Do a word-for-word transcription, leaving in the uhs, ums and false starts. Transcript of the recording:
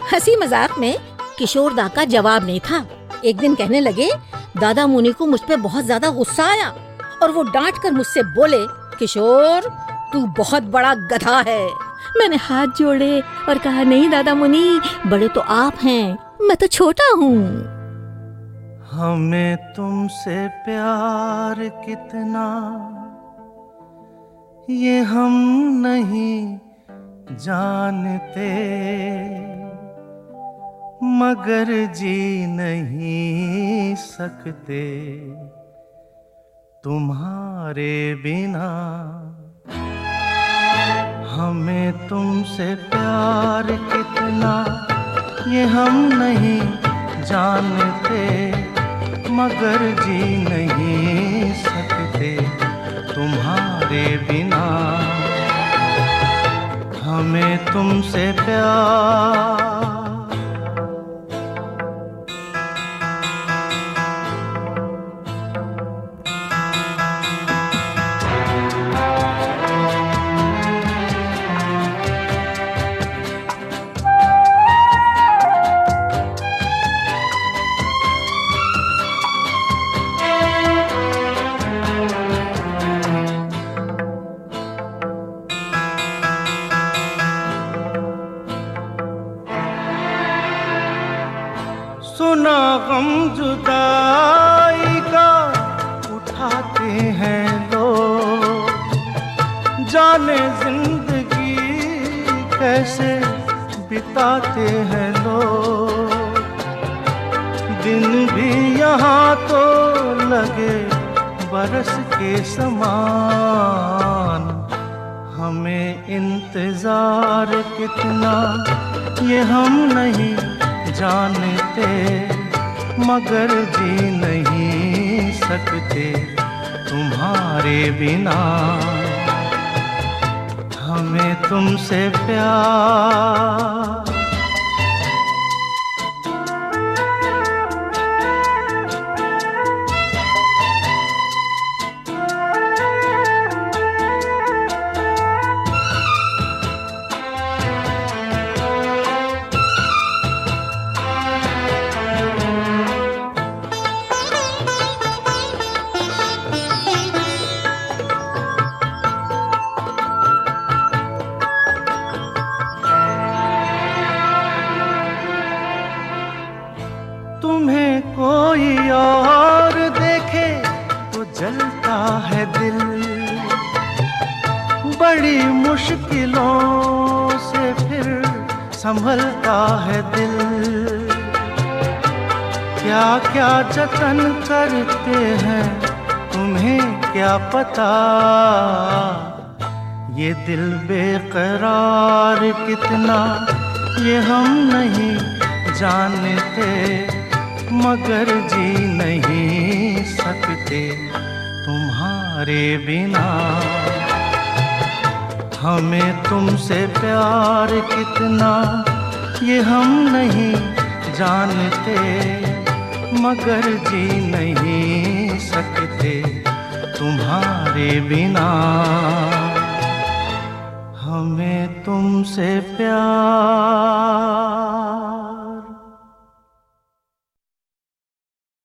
हंसी मजाक में किशोर दा का जवाब नहीं था। एक दिन कहने लगे, दादा मुनि को मुझ पे बहुत ज्यादा गुस्सा आया और वो डांट कर मुझसे बोले, किशोर तू बहुत बड़ा गधा है। मैंने हाथ जोड़े और कहा, नहीं दादा मुनि, बड़े तो आप हैं, मैं तो छोटा हूँ। हमें तुमसे प्यार कितना ये हम नहीं जानते, मगर जी नहीं सकते तुम्हारे बिना। हमें तुमसे प्यार कितना ये हम नहीं जानते, मगर जी नहीं सकते तुम्हारे बिना। हमें तुमसे प्यार सुना गम जुदाई का उठाते हैं लोग, जाने जिंदगी कैसे बिताते हैं लोग। दिन भी यहाँ तो लगे बरस के समान, हमें इंतजार कितना ये हम नहीं जानते, मगर जी नहीं सकते तुम्हारे बिना। हमें तुमसे प्यार तुम्हें कोई और देखे तो जलता है दिल, बड़ी मुश्किलों से फिर संभलता है दिल। क्या क्या जतन करते हैं तुम्हें क्या पता, ये दिल बेकरार कितना ये हम नहीं जानते, मगर जी नहीं सकते तुम्हारे बिना। हमें तुमसे प्यार कितना ये हम नहीं जानते, मगर जी नहीं सकते तुम्हारे बिना। हमें तुमसे प्यार